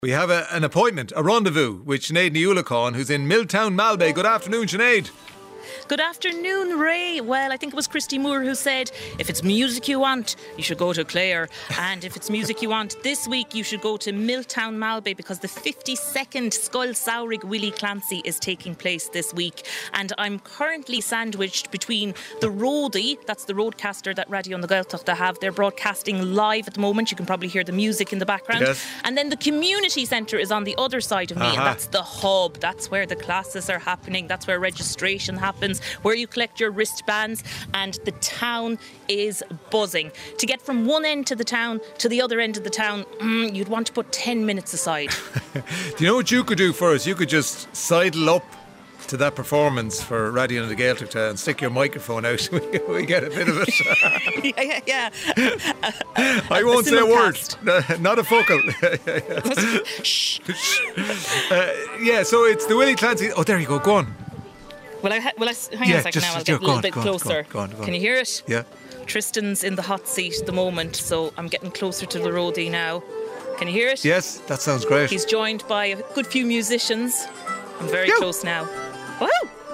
We have an appointment, a rendezvous with Sinead Niulacoin, who's in Milltown Malbay. Good afternoon, Sinead. Good afternoon, Ray. Well, I think it was Christy Moore who said, if it's music you want, you should go to Clare. And if it's music you want this week, you should go to Milltown Malbay, because the 52nd Scoil Samhraidh Willie Clancy is taking place this week. And I'm currently sandwiched between the roadie, that's the roadcaster that Radio na Gaeltachta have. They're broadcasting live at the moment. You can probably hear the music in the background. Yes. And then the community centre is on the other side of me, and that's the hub. That's where the classes are happening. That's where registration happens, where you collect your wristbands, and the town is buzzing. To get from one end to the town to the other end of the town, you'd want to put 10 minutes aside. Do you know what you could do for us? You could just sidle up to that performance for Radio na Gaeltachta and stick your microphone out. We get a bit of it. yeah. I won't say a word. Not a focal. Shh. Yeah, so it's the Willie Clancy. Oh, there you go. Go on. Will I hang on a second now? I'll get a little bit closer. Go on. Can you hear it? Yeah. Tristan's in the hot seat at the moment, so I'm getting closer to the roadie now. Can you hear it? Yes, that sounds great. He's joined by a good few musicians. I'm very close now. Woo!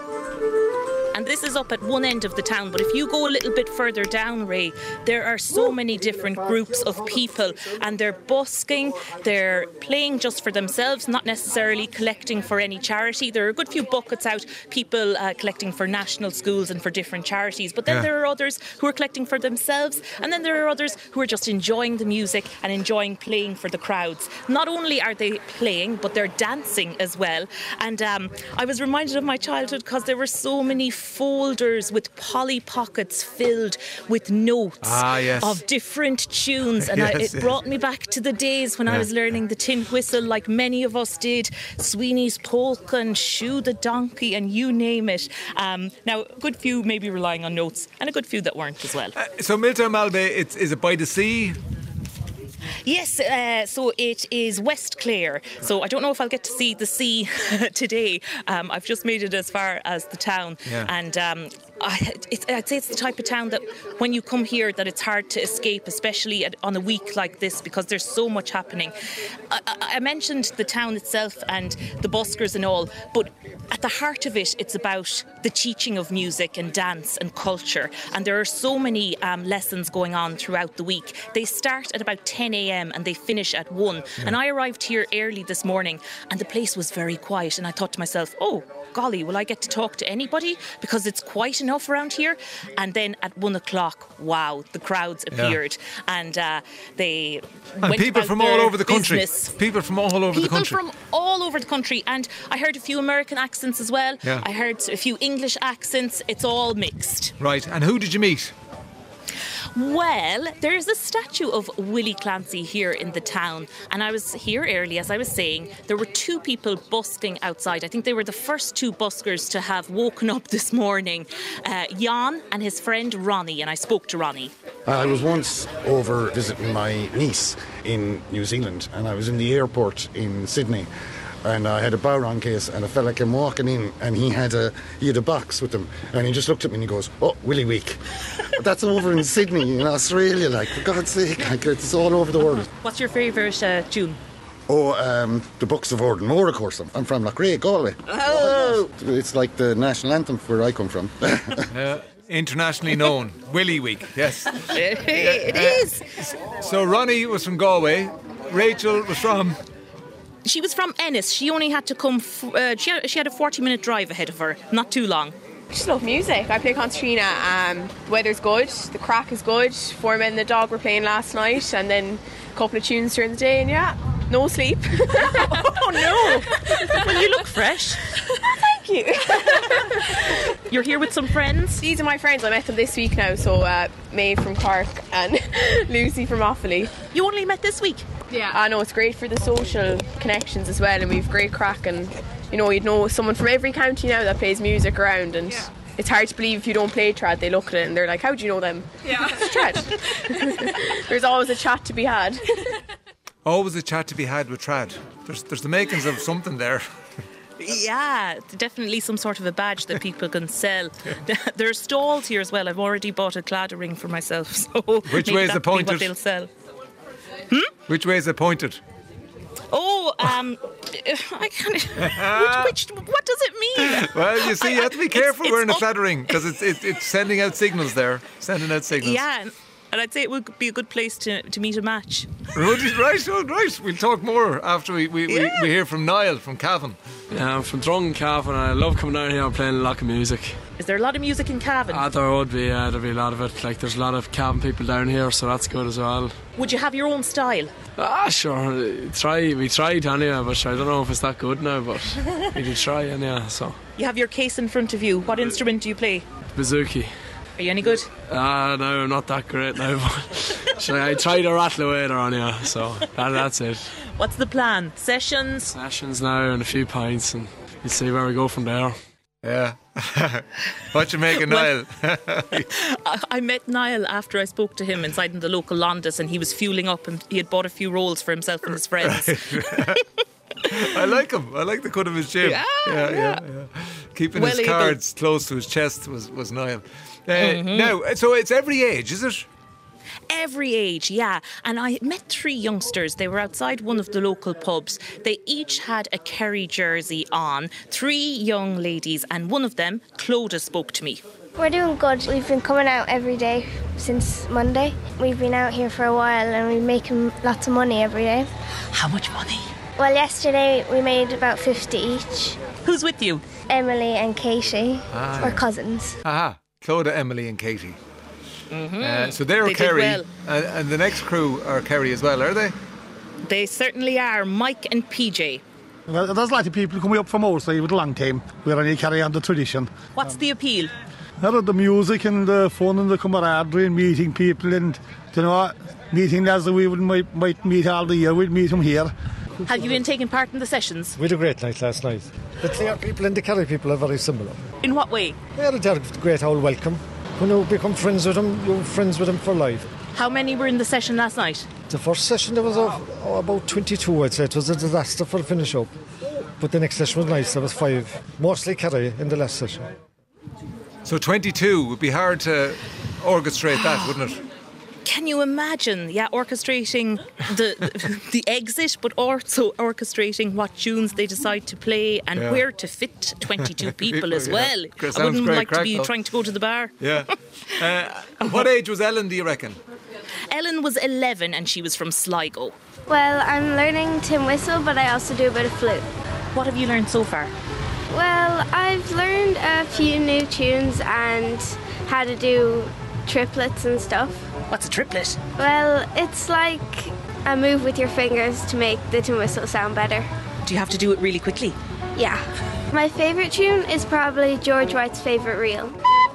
And this is up at one end of the town, but if you go a little bit further down, Ray, there are so many different groups of people, and they're busking, they're playing just for themselves, not necessarily collecting for any charity. There are a good few buckets out, people collecting for national schools and for different charities, but then there are others who are collecting for themselves, and then there are others who are just enjoying the music and enjoying playing for the crowds. Not only are they playing, but they're dancing as well. And I was reminded of my childhood, because there were so many folders with Polly Pockets filled with notes of different tunes, and it brought me back to the days when I was learning the tin whistle, like many of us did, Sweeney's Polka and Shoe the Donkey, and you name it. Now, a good few maybe relying on notes, and a good few that weren't as well. So Milltown Malbay, is it by the sea? Yes, so it is West Clare. So I don't know if I'll get to see the sea today. I've just made it as far as the town. Yeah. And I'd say it's the type of town that when you come here that it's hard to escape, especially on a week like this, because there's so much happening. I mentioned the town itself and the buskers and all, but at the heart of it, it's about the teaching of music and dance and culture. And there are so many lessons going on throughout the week. They start at about 10 a.m. and they finish at 1. Yeah. And I arrived here early this morning and the place was very quiet. And I thought to myself, oh, golly, will I get to talk to anybody? Because it's quiet enough around here. And then at 1 o'clock, wow, the crowds appeared. And they went people about from their all over the country. business. People from all over the country. People from all over the country. And I heard a few American accents as well. Yeah. I heard a few English accents. It's all mixed. Right, and who did you meet? Well, there's a statue of Willie Clancy here in the town, and I was here early, as I was saying. There were two people busking outside. I think they were the first two buskers to have woken up this morning. Jan and his friend Ronnie, and I spoke to Ronnie. I was once over visiting my niece in New Zealand, and I was in the airport in Sydney. And I had a Bowron case, and a fella came walking in, and he had a box with him, and he just looked at me and he goes, "Oh, Willie Week." But that's over in Sydney, in Australia, like, for God's sake, like, it's all over the world. What's your favourite tune? Oh, the Bucks of Ardmore, of course. I'm from Loughrea, Galway. Oh! It's like the national anthem where I come from. Internationally known, Willie Week, yes. It is. So Ronnie was from Galway, Rachel was from... She was from Ennis. She only had to come... she had a 40-minute drive ahead of her. Not too long. I just love music. I play concertina. The weather's good. The crack is good. Four Men and the Dog were playing last night. And then a couple of tunes during the day. And no sleep. Oh, no. Well, you look fresh. Thank you. You're here with some friends? These are my friends. I met them this week now. So Maeve from Cork and Lucy from Offaly. You only met this week? Yeah. I know, it's great for the social connections as well, and we've great crack, and you'd know someone from every county now that plays music around, and it's hard to believe if you don't play trad. They look at it and they're like, how do you know them? Yeah. It's trad. There's always a chat to be had. Always a chat to be had with trad. There's the makings of something there. Yeah, definitely some sort of a badge that people can sell. There are stalls here as well. I've already bought a claddering for myself, so which way is it pointed? What they'll sell. Which way is it pointed? Oh, I can't. What does it mean? Well, you see, you have to be careful wearing a feather ring because it's sending out signals there. Sending out signals. Yeah, and I'd say it would be a good place to meet a match. Right. We'll talk more after we hear from Niall from Cavan. Yeah, I'm from Drung, Cavan, and I love coming down here and playing a lot of music. Is there a lot of music in Cavan? There would be, there'd be a lot of it. Like, there's a lot of Cavan people down here, so that's good as well. Would you have your own style? Sure. We tried anyway, but I don't know if it's that good now, but we did try anyway, so. You have your case in front of you. What instrument do you play? Bouzouki. Are you any good? No, I'm not that great now, but I tried to rattle away there anyway, so that's it. What's the plan? Sessions? Sessions now and a few pints, and we'll see where we go from there. Yeah. What you make of Niall? I met Niall after I spoke to him inside in the local Londis, and he was fueling up and he had bought a few rolls for himself and his friends. I like him. I like the cut of his jib. Yeah. Keeping his cards close to his chest was Niall. Now, so it's every age, is it? Every age, yeah. And I met 3 youngsters. They were outside one of the local pubs. They each had a Kerry jersey on. 3 young ladies, and one of them, Clodagh, spoke to me. We're doing good. We've been coming out every day since Monday. We've been out here for a while and we're making lots of money every day. How much money? Well, yesterday we made about 50 each. Who's with you? Emily and Katie. We're cousins. Aha. Clodagh, Emily and Katie. So they're Kerry, well. And the next crew are Kerry as well, are they? They certainly are, Mike and PJ. Well, there's a lot of people coming up from outside with a long time. We're only carry on the tradition. What's the appeal? The music and the fun and the camaraderie and meeting people and, meeting lads that we might meet all the year. We'd meet them here. Have you been taking part in the sessions? We had a great night last night. The Clare people and the Kerry people are very similar. In what way? We had a great old welcome. When you become friends with them, you're friends with them for life. How many were in the session last night? The first session there was about 22, I'd say. It was a disaster for the finish up. But the next session was nice, there was 5. Mostly Kerry in the last session. So 22 would be hard to orchestrate that, wouldn't it? Can you imagine, orchestrating the exit, but also orchestrating what tunes they decide to play and where to fit 22 people as well. I wouldn't like to be trying to go to the bar. Yeah. What age was Ellen, do you reckon? Ellen was 11 and she was from Sligo. Well, I'm learning tin whistle, but I also do a bit of flute. What have you learned so far? Well, I've learned a few new tunes and how to do triplets and stuff. What's a triplet? Well, it's like a move with your fingers to make the tin whistle sound better. Do you have to do it really quickly? Yeah. My favourite tune is probably George White's Favourite Reel.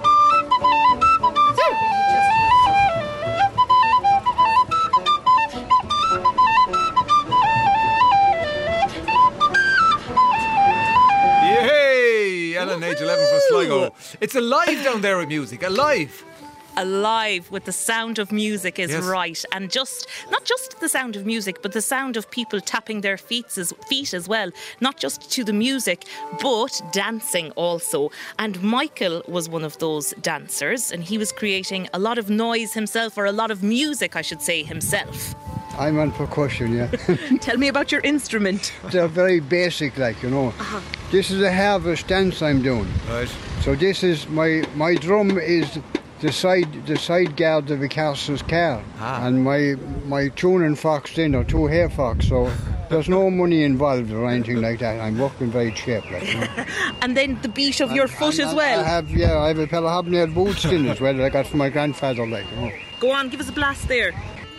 Yay! Ellen, age 11 from Sligo. It's alive down there with music, alive. Alive with the sound of music is right, and not just the sound of music, but the sound of people tapping their feet as well, not just to the music but dancing also. And Michael was one of those dancers, and he was creating a lot of noise himself, or a lot of music I should say himself. I'm on percussion, yeah. Tell me about your instrument. They're very basic, This is a harvest dance I'm doing. Right. So this is my drum is the side guard of a castle car, and my tuning forks then are 2 hair forks, so there's no money involved or anything like that. I'm working very cheap, And then the beat of your foot as well. I have a pair of hobnail boots in as well that I got from my grandfather, Go on, give us a blast there.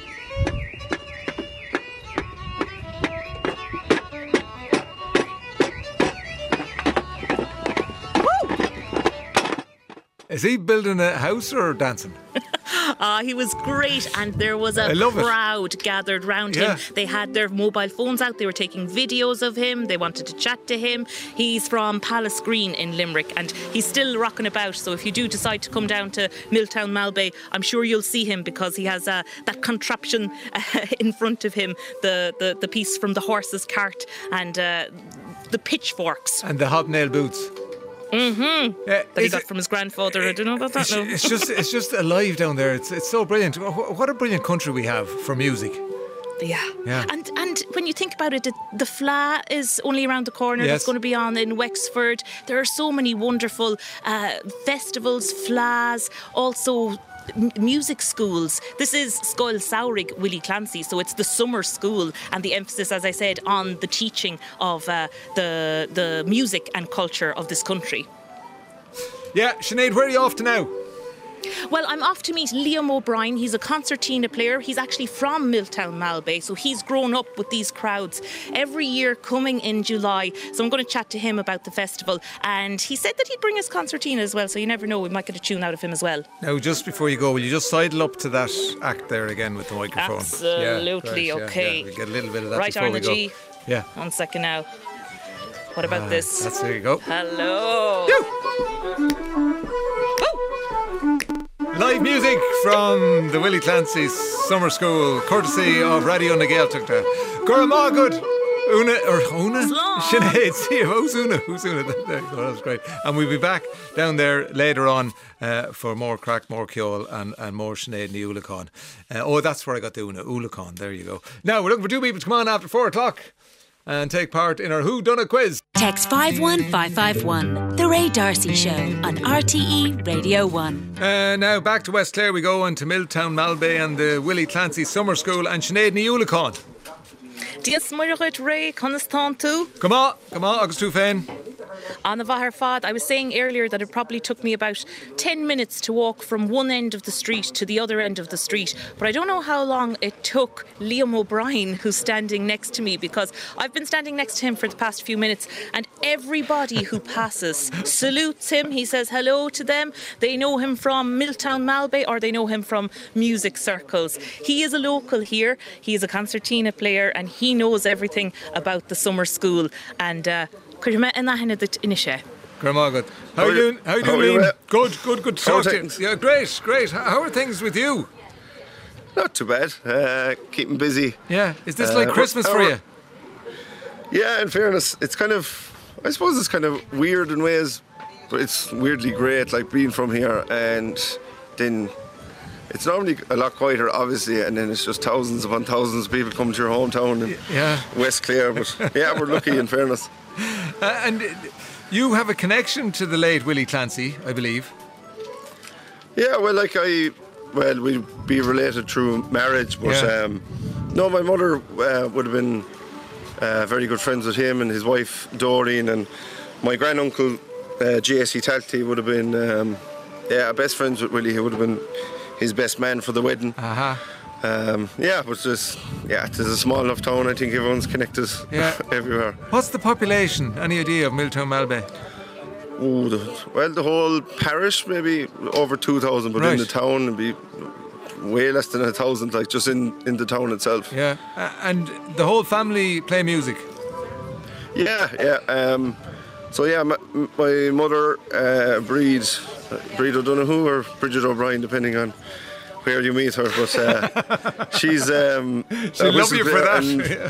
Is he building a house or dancing? He was great, and there was a crowd gathered round him. They had their mobile phones out, they were taking videos of him, they wanted to chat to him. He's from Palace Green in Limerick, and he's still rocking about, so if you do decide to come down to Milltown Malbay, I'm sure you'll see him, because he has that contraption in front of him, the piece from the horse's cart, and the pitchforks. And the hobnail boots. That he got from his grandfather. I don't know about that. It's just alive down there. It's so brilliant. What a brilliant country we have for music. Yeah. And when you think about it, the Fla is only around the corner. It's going to be on in Wexford. There are so many wonderful festivals, Flas, also music schools. This is Scoil Saurig Willie Clancy, so it's the summer school, and the emphasis, as I said, on the teaching of the music and culture of this country. Yeah, Sinead, where are you off to now? Well, I'm off to meet Liam O'Brien. He's a concertina player. He's actually from Milltown Malbay, so he's grown up with these crowds every year coming in July. So I'm going to chat to him about the festival, and he said that he'd bring his concertina as well, so you never know, we might get a tune out of him as well. Now, just before you go, will you just sidle up to that act there again with the microphone? Absolutely, okay. We'll get a little bit of that right before on we the go. G. Yeah. 1 second now. What about this? There you go. Hello. Live music from the Willie Clancy Summer School, courtesy of Radio na Gaeltachta. Gura Magud, Una? Sinead, see you. Who's Una? There you go, that was great. And we'll be back down there later on for more crack, more Kjol and more Sinead and the Ulacon. That's where I got the Una, Ulacon, there you go. Now, we're looking for two people to come on after 4 o'clock and take part in our Who Done It quiz. Text 51551. The Ray Darcy Show on RTE Radio 1. Now back to West Clare we go, and to Milltown Malbay and the Willie Clancy Summer School and Sinead Niulacon. Dias Moirit Ray Conastan too. Come on, August Two Fain. On the Vahar Fad, I was saying earlier that it probably took me about 10 minutes to walk from one end of the street to the other end of the street, but I don't know how long it took Liam O'Brien, who's standing next to me, because I've been standing next to him for the past few minutes, and everybody who passes salutes him. He says hello to them. They know him from Milltown Malbay, or they know him from music circles. He is a local here. He is a concertina player, and he knows everything about the summer school. And could you met in that in the Inisha? Good. How are you doing? How are you doing? Good to talk to you. Yeah, great. How are things with you? Not too bad. Keeping busy. Yeah. Is this like Christmas for you? Yeah, in fairness, it's kind of, I suppose it's kind of weird in ways, but it's weirdly great, like being from here, and then it's normally a lot quieter, obviously, and then it's just thousands upon thousands of people coming to your hometown in West Clare. But yeah, we're lucky, in fairness. And you have a connection to the late Willie Clancy, I believe. Yeah, well, we'd be related through marriage, but no, my mother would have been very good friends with him and his wife Doreen, and my granduncle J.S.E. Talty would have been best friends with Willie. He would have been his best man for the wedding. But there's a small enough town. I think everyone's connected everywhere. What's the population? Any idea of Milltown Malbay? The whole parish maybe over 2,000, but in the town it'd be way less than 1,000, like just in the town itself. Yeah, and the whole family play music. My mother, Breed O'Donoghue or Bridget O'Brien, depending on where you meet her, but she's she'll love you for that.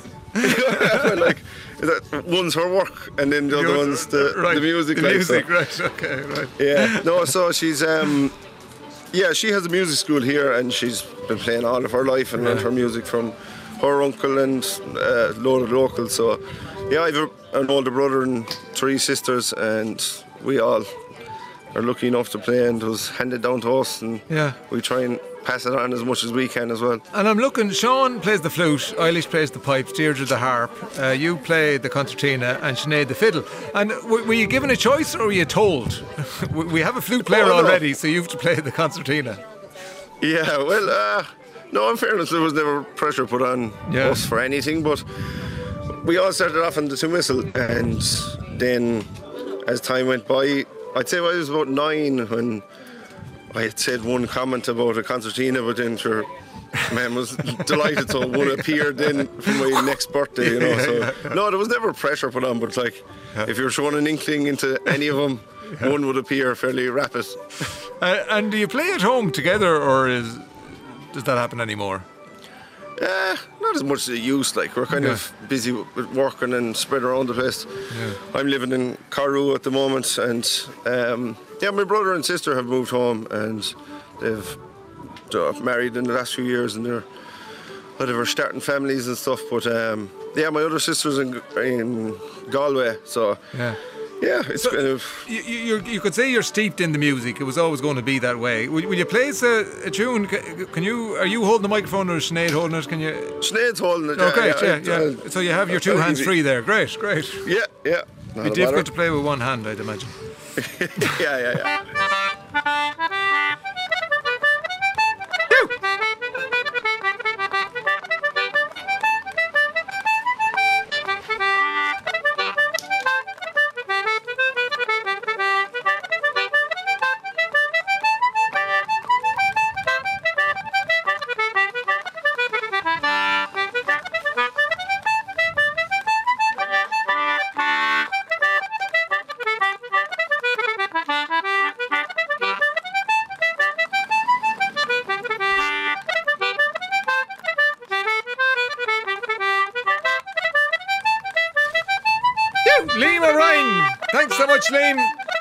One's her work and then the other one's the music. Right. Okay, right. Yeah. No, so she's she has a music school here, and she's been playing all of her life and learned her music from her uncle and a load of locals. So I have an older brother and 3 sisters, and we all are lucky enough to play, and it was handed down to us, and we try and pass it on as much as we can as well. And I'm looking, Sean plays the flute, Eilish plays the pipes, Deirdre the harp, you play the concertina, and Sinead the fiddle. And were you given a choice, or were you told? We have a flute player already, so you have to play the concertina. Yeah, well, no, in fairness, there was never pressure put on us for anything, but we all started off on the 2-whistle, and then as time went by, I'd say I was about 9 when I had said one comment about a concertina, but then sure, man was delighted, so one appeared then for my next birthday, No, there was never pressure put on, but if you were showing an inkling into any of them, one would appear fairly rapid. And do you play at home together, or does that happen anymore? Not as much as it used. We're kind of busy with working and spread around the place. I'm living in Carew at the moment, and my brother and sister have moved home, and they're married in the last few years, and they're whatever, starting families and stuff. But yeah, my other sister's in Galway, so yeah. Yeah, it's kind of... You could say you're steeped in the music. It was always going to be that way. Will you play us a tune? Can you? Are you holding the microphone or is Sinead holding it? Can you? Sinead's holding it. Oh, great, yeah. So you have your two hands free there. Great. Yeah. It'd be difficult to play with one hand, I'd imagine. Yeah. Liam O'Ryan, thanks so much, Liam.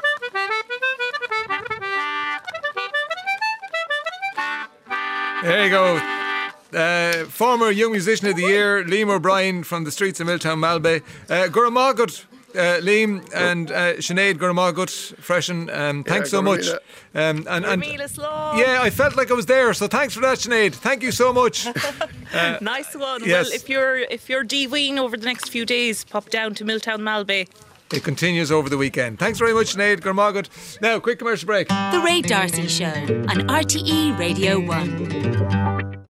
There you go. Former Young Musician of the Year, Liam O'Brien from the streets of Milltown Malbay. Guramagut, Liam and Sinead Guramagut, freshen. Thanks so much. And yeah, I felt like I was there, so thanks for that, Sinead. Thank you so much. Nice one. Yes. Well, if you're DVing over the next few days, pop down to Milltown Malbay. It continues over the weekend. Thanks very much, Sinead Guramagut. Now, quick commercial break. The Ray D'Arcy Show on RTE Radio 1.